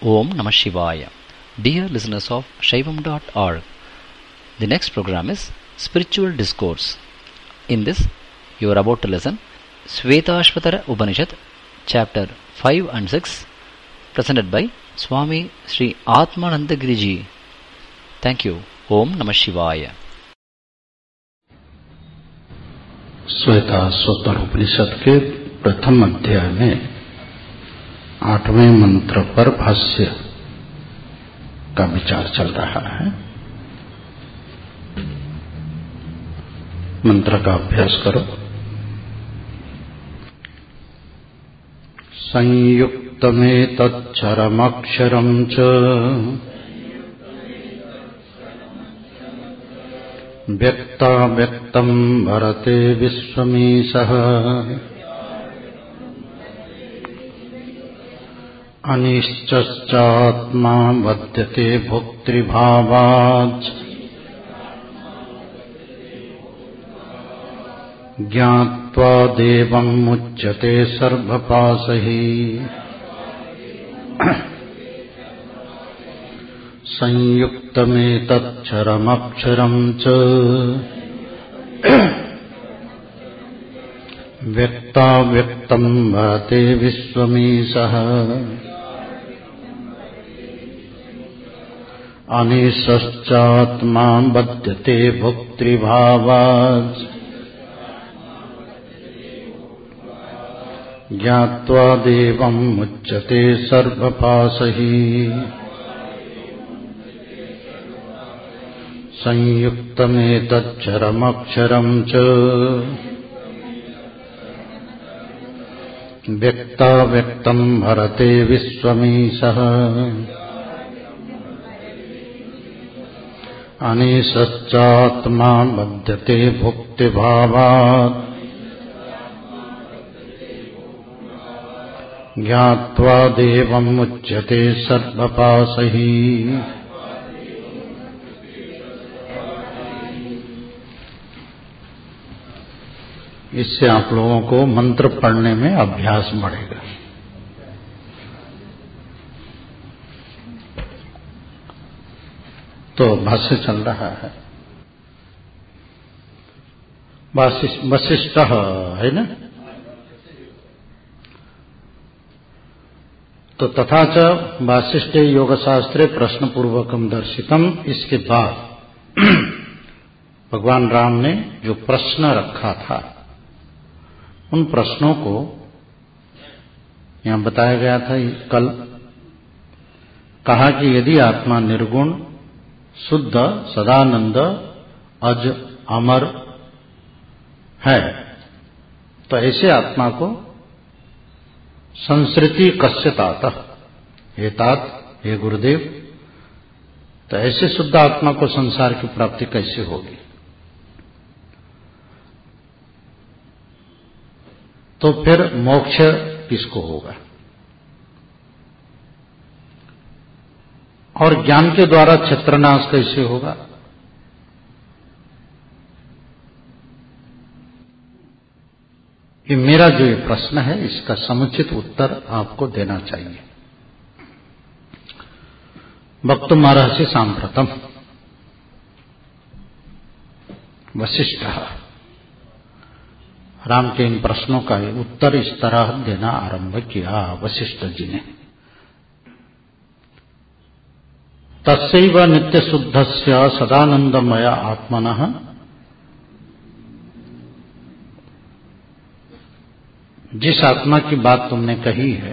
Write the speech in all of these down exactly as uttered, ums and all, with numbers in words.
Om Namah Shivaya. Dear listeners of Shaivam dot org, the next program is Spiritual Discourse. In this, you are about to listen Shvetashvatara Upanishad, chapter five and six, presented by Swami Sri Atmanandagiri Ji. Thank you. Om Namah Shivaya. Shvetashvatara उपनिषद के प्रथम अध्याय में आठवें मंत्र पर भाष्य का विचार चल रहा है। मंत्र का अभ्यास करो। संयुक्तमेतच्छरमक्षरं च व्यक्ताव्यक्तं भरते विश्वमीशः अनिश्चश्चात्मा बध्यते भोक्तृभावात् ज्ञात्वा देवं मुच्यते सर्वपाशैः संयुक्तमेतच्छरमक्षरं च व्यक्ताव्यक्तं भरते विश्वमीशः अनिश्चश्चात्मा बध्यते भोक्तृभावात् ज्ञात्वा देवं मुच्यते सर्वपाशैः संयुक्तमेतच्छरमक्षरं च व्यक्ताव्यक्तं भरते विश्वमीशः अनिश्चश्चात्मा बध्यते भोक्तृभावात् ज्ञात्वा देवं मुच्यते सर्वपाशैः। इससे आप लोगों को मंत्र पढ़ने में अभ्यास बढ़ेगा। तो भाष्य चल रहा है। वशिष्ठ है ना। तो तथा च वासिष्ठे योगशास्त्रे प्रश्न पूर्वकम दर्शितम। इसके बाद भगवान राम ने जो प्रश्न रखा था उन प्रश्नों को यहां बताया गया था। कल कहा कि यदि आत्मा निर्गुण शुद्ध सदानंद अज अमर है तो ऐसे आत्मा को संसृति कस्य तात हे तात हे गुरुदेव, तो ऐसे शुद्ध आत्मा को संसार की प्राप्ति कैसे होगी? तो फिर मोक्ष किसको होगा? और ज्ञान के द्वारा क्षेत्रनाश कैसे होगा? ये मेरा जो ये प्रश्न है इसका समुचित उत्तर आपको देना चाहिए। वक्तुमर्हसि सांप्रतम। वशिष्ठ राम के इन प्रश्नों का उत्तर इस तरह देना आरंभ किया वशिष्ठ जी ने। तस्यैव नित्यशुद्धस्य सदानंदमय आत्मनः जिस आत्मा की बात तुमने कही है,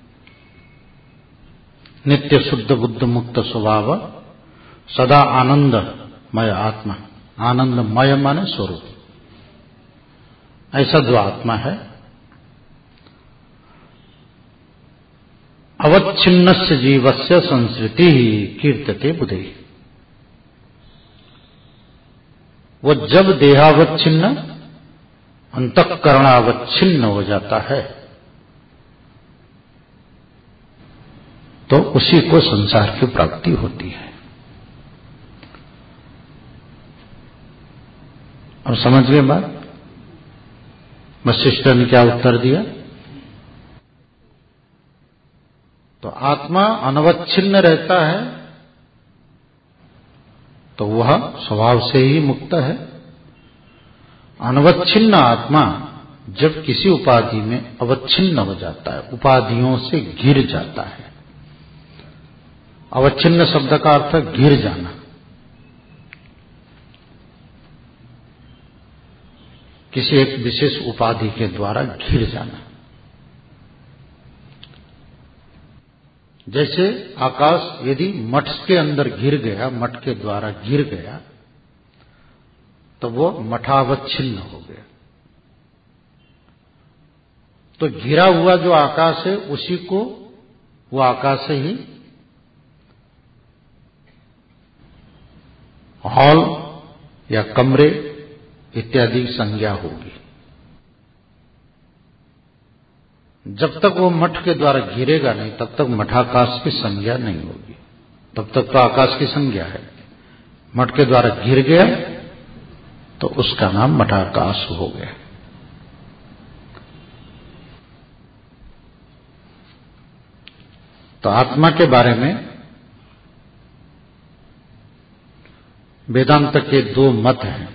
नित्य शुद्ध बुद्ध मुक्त स्वभाव सदा आनंदमय आत्मा, आनंदमय माने स्वरूप, ऐसा जो आत्मा है अवच्छिन्नस्य जीवस्य संसृति कीर्तते बुधे। वो जब देहावच्छिन्न अंतःकरणावच्छिन्न हो जाता है तो उसी को संसार की प्राप्ति होती है। और समझ गए बात? वशिष्ठ ने क्या उत्तर दिया? तो आत्मा अनवच्छिन्न रहता है तो वह स्वभाव से ही मुक्त है। अनवच्छिन्न आत्मा जब किसी उपाधि में अवच्छिन्न हो जाता है, उपाधियों से घिर जाता है। अवच्छिन्न शब्द का अर्थ घिर जाना। किसी एक विशेष उपाधि के द्वारा घिर जाना। जैसे आकाश यदि मठ के अंदर घिर गया, मठ के द्वारा घिर गया, तो वो मठावच्छिन्न हो गया। तो घिरा हुआ जो आकाश है उसी को वो आकाश ही हॉल या कमरे इत्यादि की संज्ञा होगी। जब तक वो मठ के द्वारा घिरेगा नहीं तब तक मठाकाश की संज्ञा नहीं होगी। तब तक तो आकाश की संज्ञा है। मठ के द्वारा घिर गया तो उसका नाम मठाकाश हो गया। तो आत्मा के बारे में वेदांत के दो मत हैं।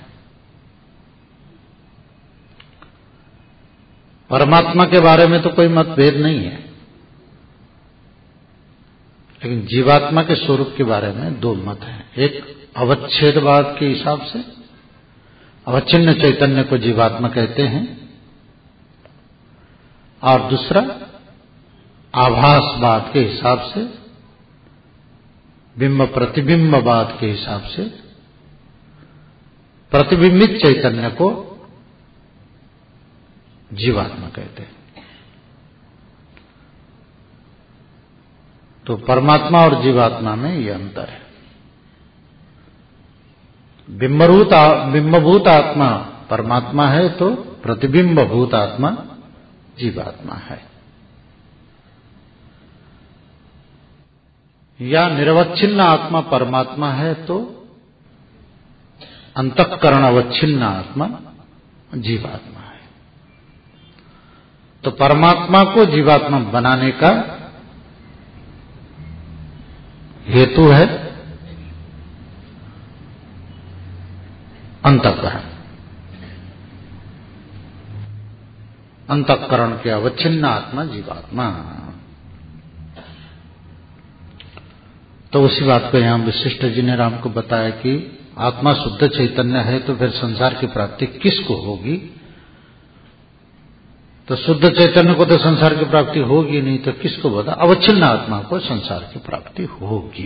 परमात्मा के बारे में तो कोई मतभेद नहीं है, लेकिन जीवात्मा के स्वरूप के बारे में दो मत हैं। एक अवच्छेदवाद के हिसाब से, अवच्छिन्न चैतन्य को जीवात्मा कहते हैं, और दूसरा आभासवाद के हिसाब से, बिंब प्रतिबिंबवाद के हिसाब से प्रतिबिंबित चैतन्य को जीवात्मा कहते हैं। तो परमात्मा और जीवात्मा में यह अंतर है। बिंबभूत बिंबभूत आत्मा परमात्मा है तो प्रतिबिंबभूत आत्मा जीवात्मा है। या निरवच्छिन्न आत्मा परमात्मा है तो अंतःकरण अवच्छिन्न आत्मा जीवात्मा है। तो परमात्मा को जीवात्मा बनाने का हेतु है अंतःकरण। अंतःकरण के अवच्छिन्न आत्मा जीवात्मा। तो उसी बात को यहां वशिष्ठ जी ने राम को बताया कि आत्मा शुद्ध चैतन्य है तो फिर संसार की प्राप्ति किसको होगी? तो शुद्ध चैतन्य को तो संसार की प्राप्ति होगी नहीं, तो किसको बता? अवच्छिन्न आत्मा को संसार की प्राप्ति होगी।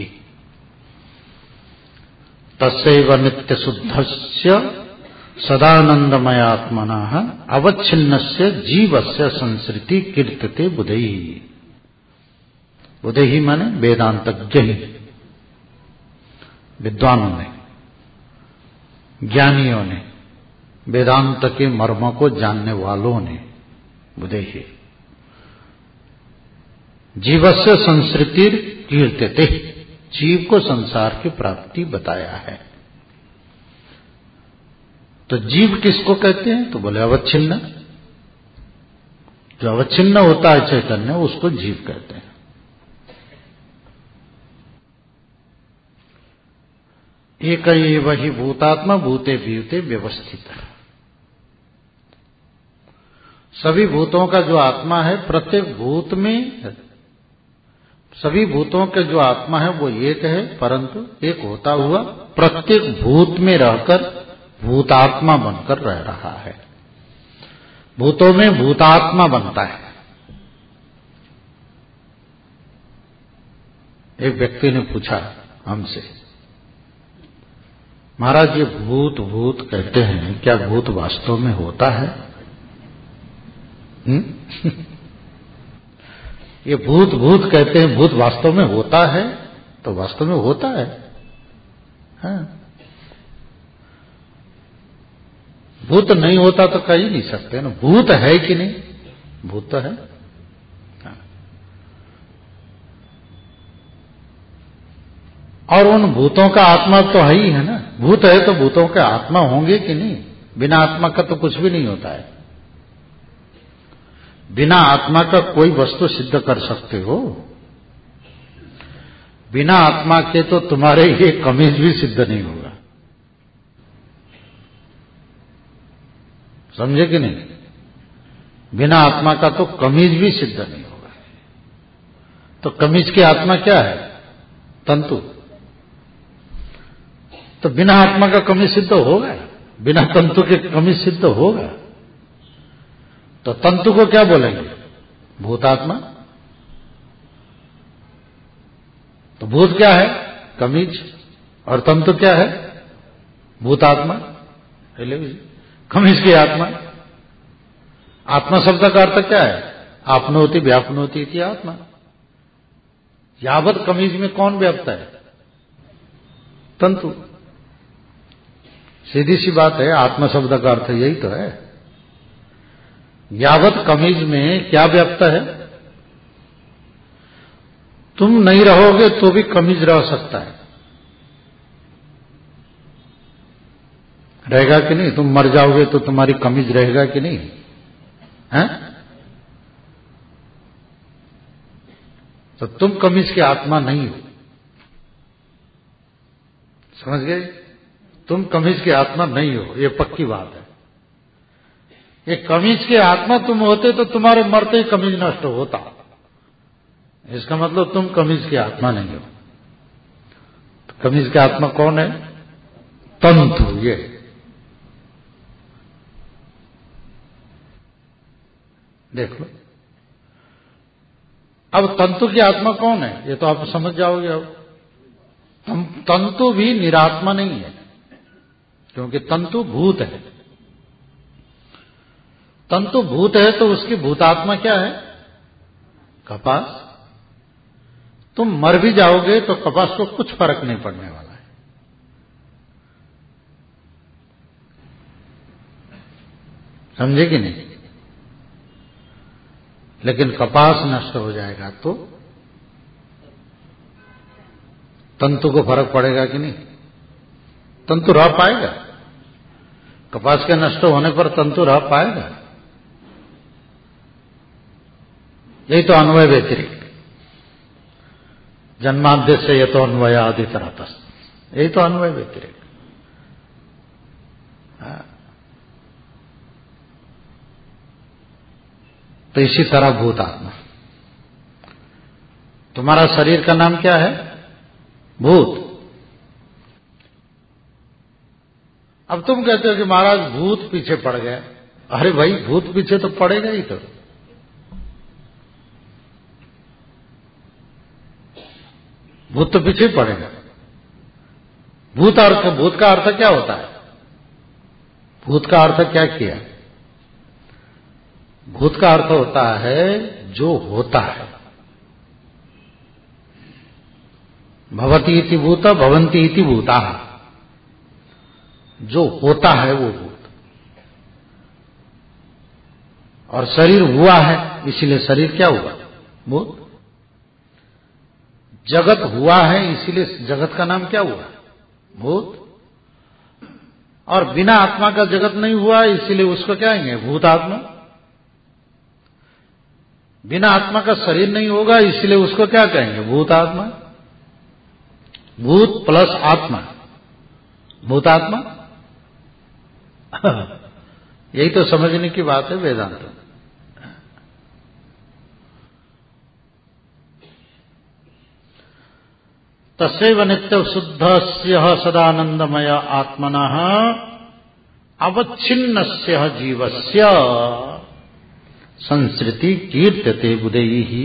तस्यैव नित्य शुद्धस्य सदानंदमयात्मनः अवच्छिन्नस्य जीवस्य संसृति कीर्तते बुधैः। बुधैः माने वेदांतज्ञ ही, विद्वानों ने, ज्ञानियों ने, वेदांत के मर्मों को जानने वालों ने, बुधैः जीवस्य संसृतिर् कीर्तते, जीव को संसार की प्राप्ति बताया है। तो जीव किसको कहते हैं? तो बोले अवच्छिन्न। जो अवच्छिन्न होता है चैतन्य उसको जीव कहते हैं। एक एव ही भूतात्मा भूते भीते व्यवस्थित है। सभी भूतों का जो आत्मा है, प्रत्येक भूत में, सभी भूतों के जो आत्मा है वो एक है, परंतु एक होता हुआ प्रत्येक भूत में रहकर भूतात्मा बनकर रह रहा है। भूतों में भूतात्मा बनता है। एक व्यक्ति ने पूछा हमसे, महाराज ये भूत भूत कहते हैं, क्या भूत वास्तव में होता है? हम्म? ये भूत भूत कहते हैं, भूत वास्तव में होता है? तो वास्तव में होता है। हाँ। भूत नहीं होता तो कह ही नहीं सकते ना। भूत है कि नहीं? भूत तो है। हाँ। और उन भूतों का आत्मा तो है ही है ना। भूत है तो भूतों के आत्मा होंगे कि नहीं? बिना आत्मा का तो कुछ भी नहीं होता है। बिना आत्मा का कोई वस्तु सिद्ध कर सकते हो? बिना आत्मा के तो तुम्हारे ये कमीज भी सिद्ध नहीं होगा। समझे कि नहीं? बिना आत्मा का तो कमीज भी सिद्ध नहीं होगा। तो कमीज की आत्मा क्या है? तंतु। तो बिना आत्मा का कमीज सिद्ध होगा? बिना तंतु के कमीज सिद्ध होगा? तो तंतु को क्या बोलेंगे? भूतात्मा। तो भूत क्या है? कमीज। और तंतु क्या है? भूतात्मा। कमीज की आत्मा। आत्मा शब्द का अर्थ क्या है? आपनोति व्यापनोति इति आत्मा। यावत कमीज में कौन व्याप्त है? तंतु। सीधी सी बात है, आत्मा शब्द का अर्थ यही तो है। यावत कमीज में क्या व्याप्त है? तुम नहीं रहोगे तो भी कमीज रह सकता है। रहेगा कि नहीं? तुम मर जाओगे तो तुम्हारी कमीज रहेगा कि नहीं? हैं? तो तुम कमीज की आत्मा नहीं हो। समझ गए? तुम कमीज की आत्मा नहीं हो, ये पक्की बात है। ये कमीज की आत्मा तुम होते तो तुम्हारे मरते ही कमीज नष्ट होता। इसका मतलब तुम कमीज की आत्मा नहीं हो। तो कमीज की आत्मा कौन है? तंतु। ये देख लो। अब तंतु की आत्मा कौन है? ये तो आप समझ जाओगे। अब तंतु भी निरात्मा नहीं है, क्योंकि तंतु भूत है। तंतु भूत है तो उसकी भूतात्मा क्या है? कपास। तुम मर भी जाओगे तो कपास को कुछ फर्क नहीं पड़ने वाला है। समझे कि नहीं? लेकिन कपास नष्ट हो जाएगा तो तंतु को फर्क पड़ेगा कि नहीं? तंतु रह पाएगा? कपास के नष्ट होने पर तंतु रह पाएगा? यही तो अन्वय व्यतिरिक्त। जन्माद्य से ये तो अन्वय आदि तरह, यही तो अन्वय व्यतिरिक्त। तो इसी तरह भूतात्मा। तुम्हारा शरीर का नाम क्या है? भूत। अब तुम कहते हो कि महाराज भूत पीछे पड़ गए। अरे भाई, भूत पीछे तो पड़ेगा ही। तो भूत तो पीछे पड़ेगा। भूत अर्थ, भूत का अर्थ क्या होता है? भूत का अर्थ क्या किया? भूत का अर्थ होता है जो होता है। भवति इति भूत, भवन्ति इति भूता। जो होता है वो भूत। और शरीर हुआ है, इसीलिए शरीर क्या हुआ? भूत। जगत हुआ है, इसीलिए जगत का नाम क्या हुआ? भूत। और बिना आत्मा का जगत नहीं हुआ, इसीलिए उसको क्या कहेंगे? भूतात्मा। बिना आत्मा का शरीर नहीं होगा, इसलिए उसको क्या कहेंगे? भूतात्मा। भूत प्लस आत्मा, भूतात्मा। यही तो समझने की बात है वेदांत। तस्यैव नित्य शुद्धस्य सदानंदमय आत्मनः अवच्छिन्नस्य जीवस्य संसृति कीर्त्यते बुधैः।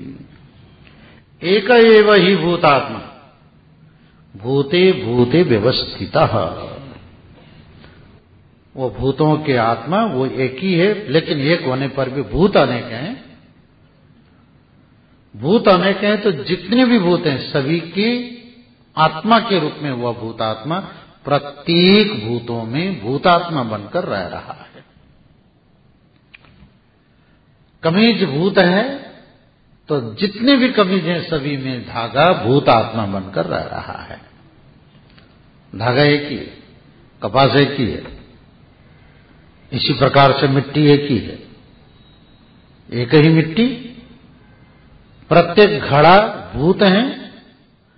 एक एव ही भूतात्मा भूते भूते व्यवस्थितः। वो भूतों के आत्मा वो एक ही है, लेकिन एक होने पर भी भूत अनेक हैं। भूत अनेक हैं तो जितने भी भूत हैं सभी की आत्मा के रूप में वह भूतात्मा प्रत्येक भूतों में भूतात्मा बनकर रह रहा है। कमीज भूत है तो जितने भी कमीज हैं सभी में धागा भूतात्मा बनकर रह रहा है। धागा एक ही है, कपास एक ही है, इसी प्रकार से मिट्टी एक ही है। एक ही मिट्टी, प्रत्येक घड़ा भूत है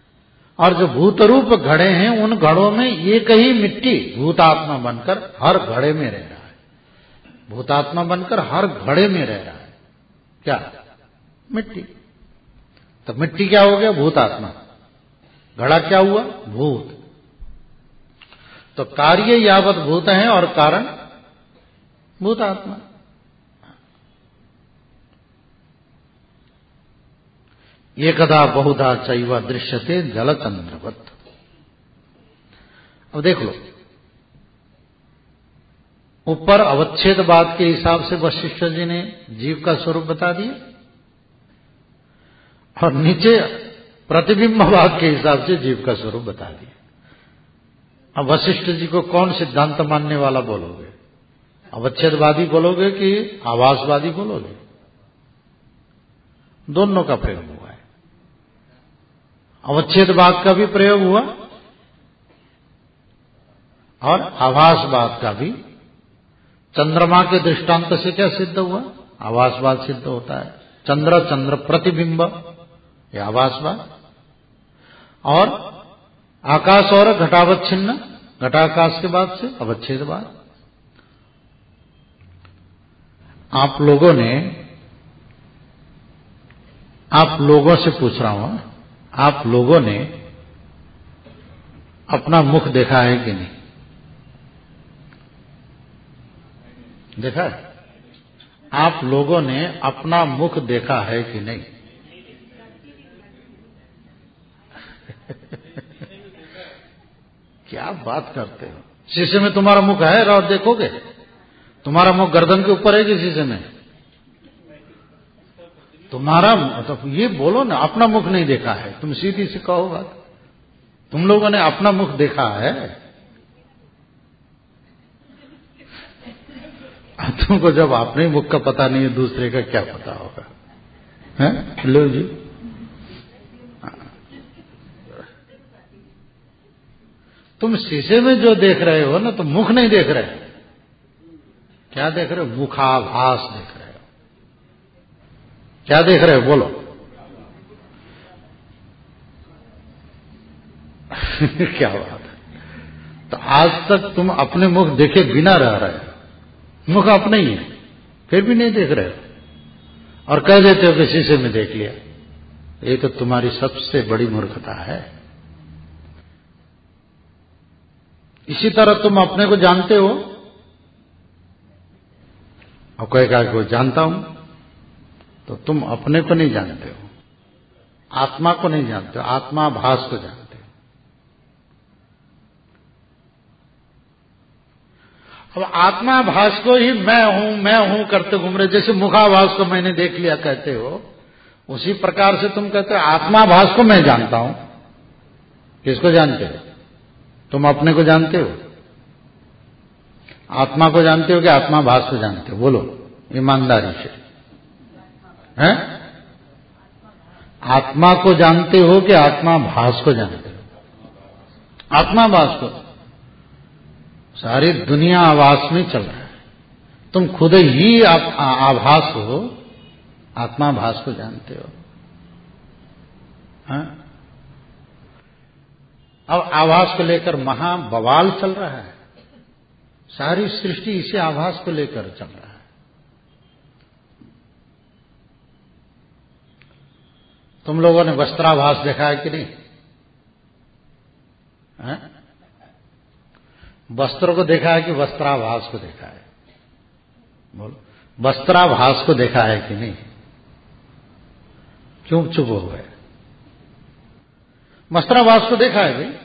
और जो भूत रूप घड़े हैं उन घड़ों में एक ही मिट्टी भूतात्मा बनकर हर घड़े में रह रहा है। भूतात्मा बनकर हर घड़े में रह रहा है। क्या? मिट्टी। तो मिट्टी क्या हो गया? भूतात्मा। घड़ा क्या हुआ? भूत। तो कार्य यावत भूत है और कारण भूतात्मा। एकदा बहुधा चैव दृश्यते जलचंद्रवत। अब देख लो, ऊपर अवच्छेदवाद के हिसाब से वशिष्ठ जी ने जीव का स्वरूप बता दिया और नीचे प्रतिबिंबवाद के हिसाब से जीव का स्वरूप बता दिया। अब वशिष्ठ जी को कौन सिद्धांत मानने वाला बोलोगे? अवच्छेदवादी बोलोगे कि आभासवादी बोलोगे? दोनों का प्रयोग हुआ है। अवच्छेदवाद का भी प्रयोग हुआ और आभासवाद का भी। चंद्रमा के दृष्टांत से क्या सिद्ध हुआ? आभासवाद सिद्ध होता है। चंद्र चंद्र प्रतिबिंब, यह आभासवाद। और आकाश और घटावच्छिन्न, घटाकाश के बाद से अवच्छेदवाद। आप लोगों ने, आप लोगों से पूछ रहा हूं, आप लोगों ने अपना मुख देखा है कि नहीं? देखा है? आप लोगों ने अपना मुख देखा है कि नहीं? क्या बात करते हो? शीशे में तुम्हारा मुख है और देखोगे? तुम्हारा मुख गर्दन के ऊपर है कि शीशे में? तुम्हारा मतलब ये बोलो ना, अपना मुख नहीं देखा है। तुम सीधी से कहो बात। तुम लोगों ने अपना मुख देखा है? तुमको जब अपने मुख का पता नहीं है, दूसरे का क्या पता होगा? हैं? लो जी, तुम शीशे में जो देख रहे हो ना, तुम मुख नहीं देख रहे हो। क्या देख रहे हो? मुखाभास देख रहे हो। क्या देख रहे हो? बोलो। क्या बात है? तो आज तक तुम अपने मुख देखे बिना रह रहे हो। मुख अपने ही है, फिर भी नहीं देख रहे हो और कह देते हो कि शीशे में देख लिया। ये तो तुम्हारी सबसे बड़ी मूर्खता है। इसी तरह तुम अपने को जानते हो और कहेगा कि वो जानता हूं, तो तुम अपने को नहीं जानते हो, आत्मा को नहीं जानते हो, आत्माभास को जानते हो। अब आत्माभास को ही मैं हूं मैं हूं करते घूम रहे, जैसे मुखाभास को मैंने देख लिया कहते हो, उसी प्रकार से तुम कहते हो आत्माभास को मैं जानता हूं। किसको जानते हो? तुम अपने को जानते हो? आत्मा को जानते हो कि आत्माभास को जानते हो? बोलो ईमानदारी से। हैं? आत्मा को जानते हो कि आत्माभास को जानते हो? आत्माभास को। सारी दुनिया आभास में चल रहा है, तुम खुद ही आप आभास हो, आत्माभास को जानते हो। हैं? अब आभास को लेकर महा बवाल चल रहा है। सारी सृष्टि इसी आभास को लेकर चल रहा है। तुम लोगों ने वस्त्राभास देखा है कि नहीं? है? वस्त्रों को देखा है कि वस्त्राभास को देखा है? बोलो, वस्त्राभास को देखा है कि नहीं? क्यों चुप हो गए? वस्त्राभास को देखा है भाई।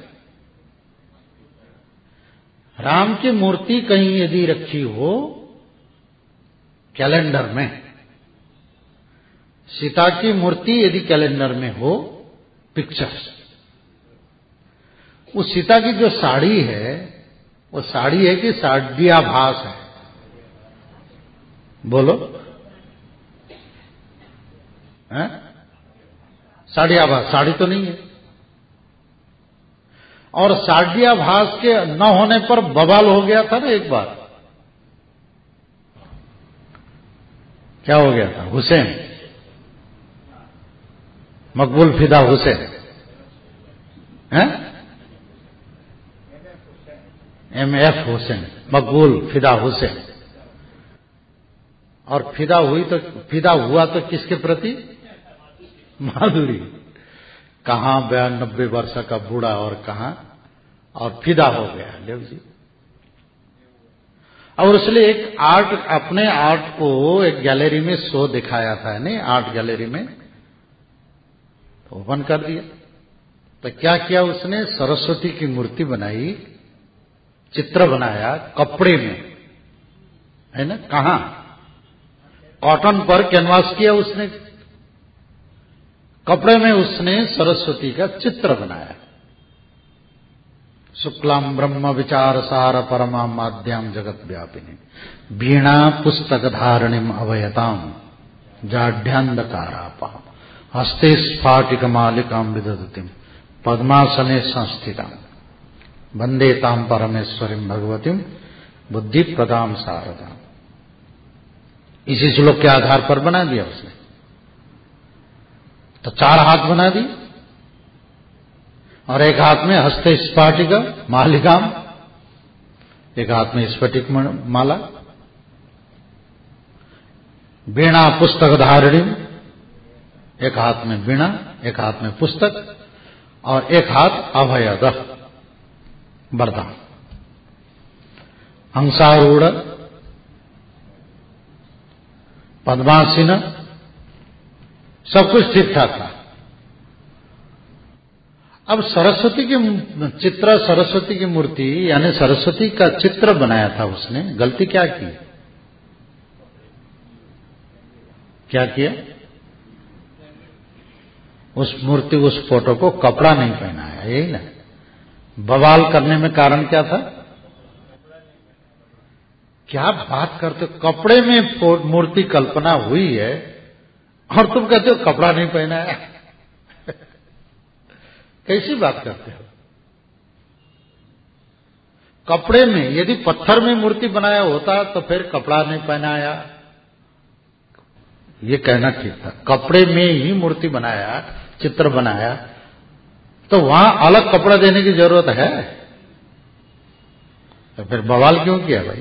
राम की मूर्ति कहीं यदि रखी हो कैलेंडर में, सीता की मूर्ति यदि कैलेंडर में हो पिक्चर्स, उस सीता की जो साड़ी है वो साड़ी है कि साड़ियाभास है? बोलो, हैं? साड़ियाभास साड़ी तो नहीं है। और साड़ियाभास के न होने पर बवाल हो गया था ना एक बार। क्या हो गया था? हुसैन, मकबूल फिदा हुसैन, हैं? एम एफ हुसैन, मकबूल फिदा हुसैन। और फिदा हुई तो फिदा हुआ तो किसके प्रति? माधुरी। कहां बयानबे वर्ष का बूढ़ा और कहां, और फिदा हो गया देव जी। और उसने एक आर्ट, अपने आर्ट को एक गैलरी में शो दिखाया था, नहीं आर्ट गैलरी में, तो ओपन कर दिया। तो क्या किया उसने? सरस्वती की मूर्ति बनाई, चित्र बनाया कपड़े में, है ना? कहां? कॉटन पर कैनवास किया उसने, कपड़े में उसने सरस्वती का चित्र बनाया। शुक्लाम ब्रह्म विचार सार परमा माद्याम जगत व्यापिनी वीणा पुस्तक धारणिम अभयताम जाढ़्यांधकारापाम हस्ते स्फाटिक मालिकाम विदधतिम पद्मासने संस्थिताम वंदे ताम परमेश्वरीम भगवतीम बुद्धि प्रदाम शारदाम। इसी श्लोक के आधार पर बना दिया उसने। तो चार हाथ बना दी, और एक हाथ में हस्ते स्फाटिक मालिकाम, एक हाथ में स्फटिक माला, वीणा पुस्तक धारिणी, एक हाथ में वीणा, एक हाथ में पुस्तक, और एक हाथ अभयद वरदान, हंसारूढ़, पद्मासीन, सब कुछ ठीक ठाक था। अब सरस्वती की चित्र, सरस्वती की मूर्ति यानी सरस्वती का चित्र बनाया था उसने। गलती क्या की? क्या किया? उस मूर्ति, उस फोटो को कपड़ा नहीं पहनाया, यही ना बवाल करने में कारण क्या था? क्या बात करते हो? कपड़े में मूर्ति कल्पना हुई है और तुम कहते हो कपड़ा नहीं पहनाया। कैसी बात करते हो? कपड़े में, यदि पत्थर में मूर्ति बनाया होता तो फिर कपड़ा नहीं पहनाया, ये कहना ठीक था। कपड़े में ही मूर्ति बनाया, चित्र बनाया, तो वहां अलग कपड़ा देने की जरूरत है? तो फिर बवाल क्यों किया भाई?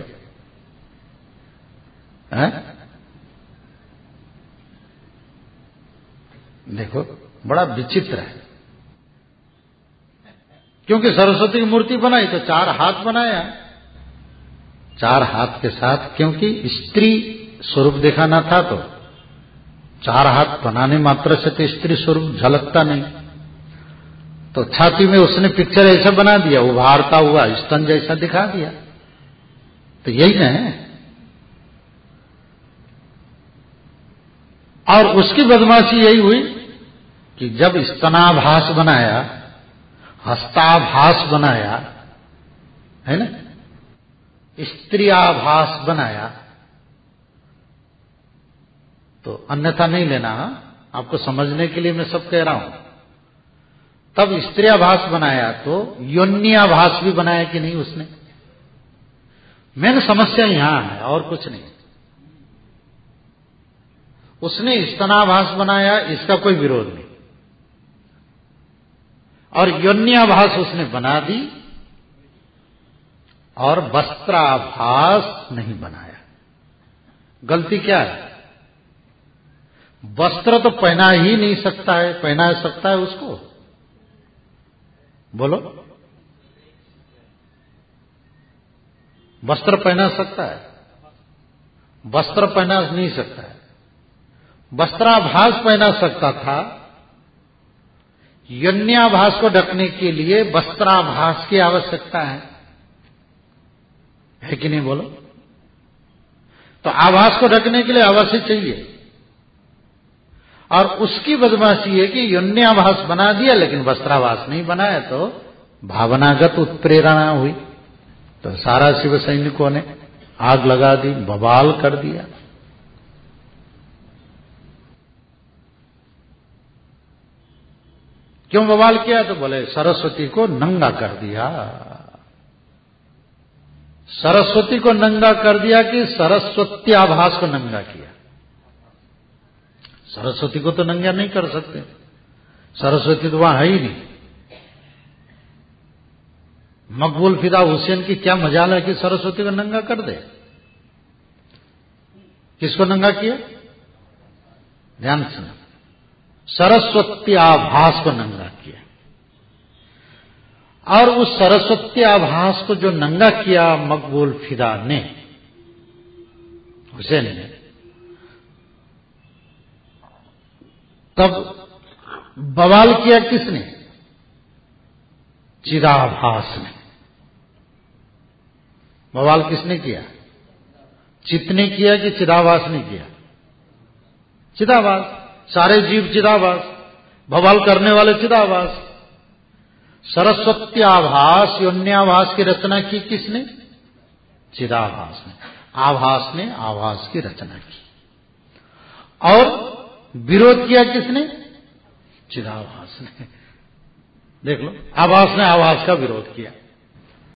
है? देखो बड़ा विचित्र है। क्योंकि सरस्वती की मूर्ति बनाई तो चार हाथ बनाया, चार हाथ के साथ, क्योंकि स्त्री स्वरूप दिखाना था तो चार हाथ बनाने मात्र से तो स्त्री स्वरूप झलकता नहीं। तो छाती में उसने पिक्चर ऐसा बना दिया, उभारता हुआ स्तन जैसा दिखा दिया। तो यही ना है। और उसकी बदमाशी यही हुई कि जब स्तनाभास बनाया, हस्ताभास बनाया, है ना, स्त्रियाभास बनाया, तो अन्यथा नहीं लेना, आपको समझने के लिए मैं सब कह रहा हूं। तब स्त्रियाभास बनाया तो योन्याभास भी बनाया कि नहीं उसने? मेन समस्या यहां है और कुछ नहीं। उसने स्तनाभास बनाया, इसका कोई विरोध नहीं, और योन्याभास उसने बना दी, और वस्त्राभास नहीं बनाया। गलती क्या है? वस्त्र तो पहना ही नहीं सकता है, पहना सकता है उसको? बोलो, वस्त्र पहना सकता है? वस्त्र पहना नहीं सकता है। वस्त्राभास पहना सकता था। योन्याभास को ढकने के लिए वस्त्राभास की आवश्यकता है, है कि नहीं? बोलो। तो आभास को ढकने के लिए अवश्य चाहिए, और उसकी बदमाशी है कि योन्याभास बना दिया लेकिन वस्त्राभास नहीं बनाया, तो भावनागत उत्प्रेरणा हुई। तो सारा शिव सैनिकों ने आग लगा दी, बवाल कर दिया। क्यों बवाल किया? तो बोले सरस्वती को नंगा कर दिया। सरस्वती को नंगा कर दिया कि सरस्वती आभास को नंगा किया? सरस्वती को तो नंगा नहीं कर सकते, सरस्वती तो वहां है ही नहीं, मकबूल फिदा हुसैन की क्या मजाल है कि सरस्वती को नंगा कर दे। किसको नंगा किया? ध्यान से, सरस्वती आभास को नंगा किया। और उस सरस्वती आभास को जो नंगा किया मकबूल फिदा ने, हुसैन ने, तब बवाल किया किसने? चिदाभास ने। बवाल किसने किया? चित्त ने किया कि चिदाभास ने किया? चिदाभास। सारे जीव चिदाभास, बवाल करने वाले चिदाभास। सरस्वती आभास योन्याभास की रचना की किसने? चिदाभास ने। आभास ने आभास की रचना की और विरोध किया किसने? चिदाभास ने। देख लो, आभास ने आभास का विरोध किया।